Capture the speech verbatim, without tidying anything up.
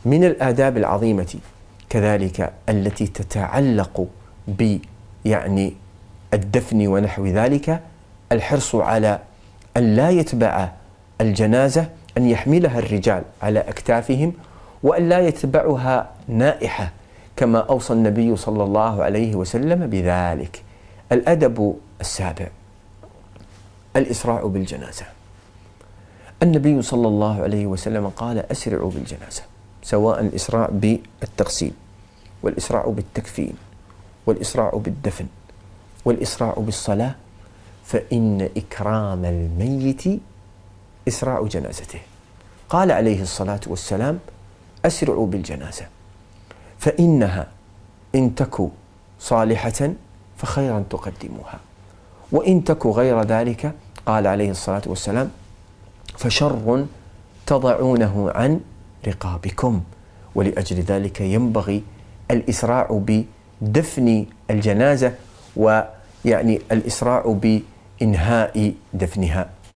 من الآداب العظيمة كذلك التي تتعلق ب يعني الدفن ونحو ذلك الحرص على أن لا يتبع الجنازة، أن يحملها الرجال على أكتافهم، وأن لا يتبعها نائحة كما أوصى النبي صلى الله عليه وسلم بذلك. الأدب السابع الإسراع بالجنازة. النبي صلى الله عليه وسلم قال: أسرعوا بالجنازة، سواء الإسراع بالتغسيل والإسراع بالتكفين والإسراع بالدفن والإسراع بالصلاة، فإن إكرام الميت إسراع جنازته. قال عليه الصلاة والسلام: أسرعوا بالجنازة فإنها إن تك صالحة فخيرا تقدموها، وإن تك غير ذلك قال عليه الصلاة والسلام: فشر تضعونه عن رقابكم. ولأجل ذلك ينبغي الإسراع بدفن الجنازة، ويعني الإسراع بإنهاء دفنها.